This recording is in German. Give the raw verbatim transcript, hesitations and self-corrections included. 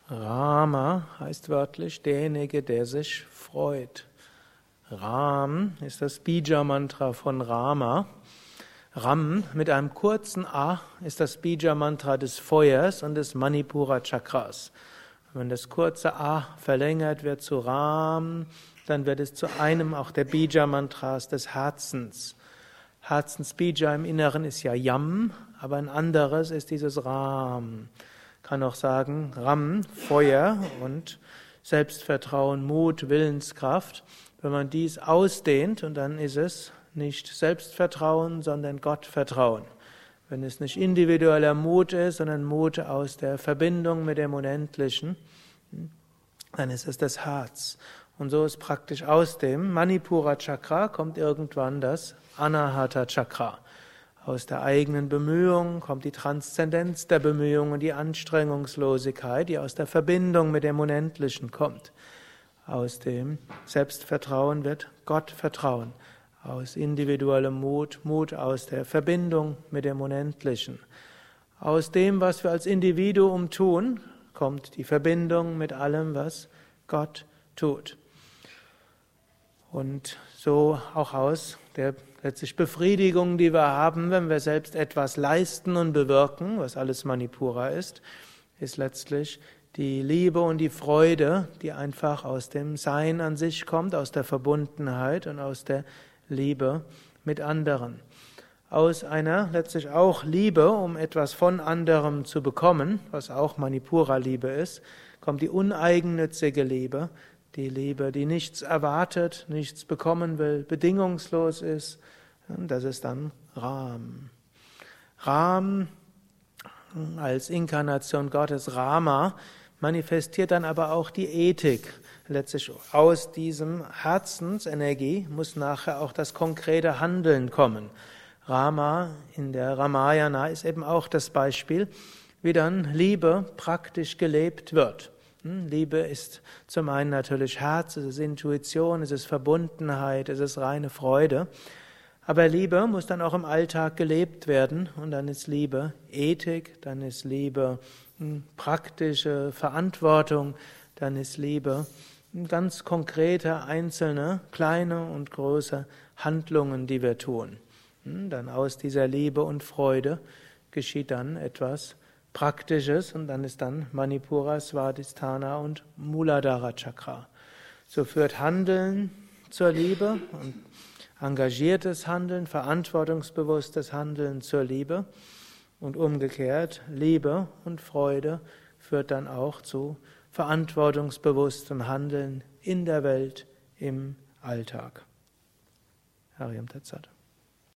Rama heißt wörtlich derjenige, der sich freut. Ram ist das Bija-Mantra von Rama. Ram mit einem kurzen A ist das Bija-Mantra des Feuers und des Manipura-Chakras. Wenn das kurze A verlängert wird zu Ram, dann wird es zu einem auch der Bija-Mantras des Herzens. Herzensbija im Inneren ist ja Yam, aber ein anderes ist dieses Ram. Kann auch sagen Ram, Feuer und Selbstvertrauen, Mut, Willenskraft. Wenn man dies ausdehnt, und dann ist es nicht Selbstvertrauen, sondern Gottvertrauen. Wenn es nicht individueller Mut ist, sondern Mut aus der Verbindung mit dem Unendlichen, dann ist es das Herz. Und so ist praktisch aus dem Manipura Chakra kommt irgendwann das Anahata Chakra. Aus der eigenen Bemühung kommt die Transzendenz der Bemühung und die Anstrengungslosigkeit, die aus der Verbindung mit dem Unendlichen kommt. Aus dem Selbstvertrauen wird Gottvertrauen. Aus individuellem Mut, Mut aus der Verbindung mit dem Unendlichen. Aus dem, was wir als Individuum tun, kommt die Verbindung mit allem, was Gott tut. Und so auch aus der letztlich Befriedigung, die wir haben, wenn wir selbst etwas leisten und bewirken, was alles Manipura ist, ist letztlich die Liebe und die Freude, die einfach aus dem Sein an sich kommt, aus der Verbundenheit und aus der Liebe mit anderen. Aus einer letztlich auch Liebe, um etwas von anderem zu bekommen, was auch Manipura-Liebe ist, kommt die uneigennützige Liebe, die Liebe, die nichts erwartet, nichts bekommen will, bedingungslos ist. Das ist dann Ram. Ram als Inkarnation Gottes, Rama, manifestiert dann aber auch die Ethik. Letztlich aus diesem Herzensenergie muss nachher auch das konkrete Handeln kommen. Rama in der Ramayana ist eben auch das Beispiel, wie dann Liebe praktisch gelebt wird. Liebe ist zum einen natürlich Herz, es ist Intuition, es ist Verbundenheit, es ist reine Freude. Aber Liebe muss dann auch im Alltag gelebt werden und dann ist Liebe Ethik, dann ist Liebe praktische Verantwortung, dann ist Liebe ganz konkrete, einzelne, kleine und große Handlungen, die wir tun. Dann aus dieser Liebe und Freude geschieht dann etwas Praktisches und dann ist dann Manipura, Svadhisthana und Muladhara Chakra. So führt Handeln zur Liebe und engagiertes Handeln, verantwortungsbewusstes Handeln zur Liebe und umgekehrt Liebe und Freude führt dann auch zu verantwortungsbewusstem Handeln in der Welt, im Alltag. Hariam Tat Sat.